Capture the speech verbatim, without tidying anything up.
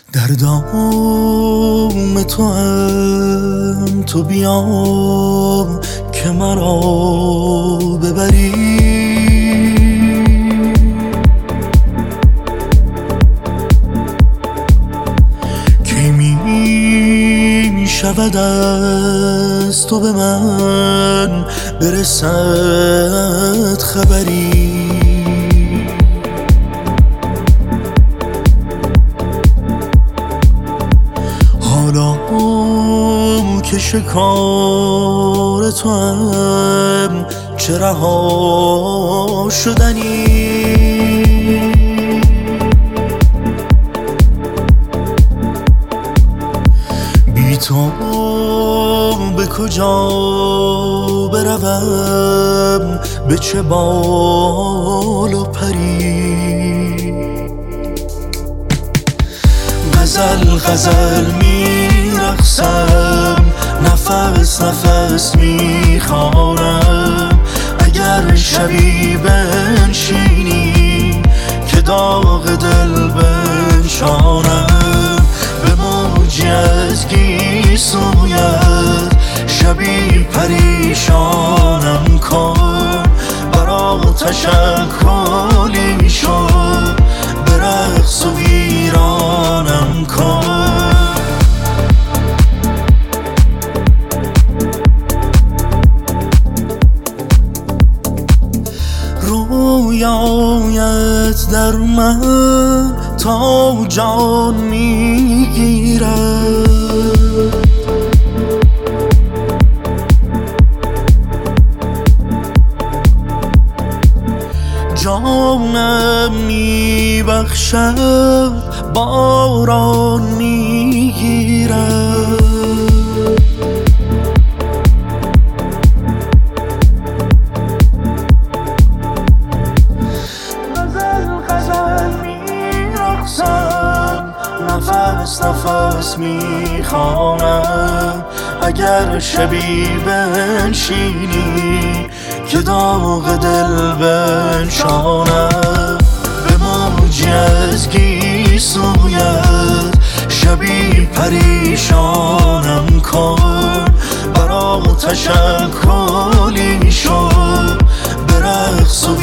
در دام تو هم تو بیا که مرا ببری، کی می شود از تو به من برسد خبری. حالا که شکار تو هم چه رها شدنی، بی تو به کجا بروم، به چه بال و پری. غزل غزل میرقصم، نفس نفس میخوانم، اگر شبی بنشینی که داغ دل بنشانم. به موجی از گیسویت شبی پریشانم کن، برا تشکلی شد به رقص و ویرانم کن. رویایت در من تا جان میگیرد، جانم میبخشد باران میگیرد. نفس نفس میخوانم، اگر شبی بنشینی که داغ دل بنشانم. به موجی از گیسویت شبی پریشانم کن، برا تشکلی شد به رقص و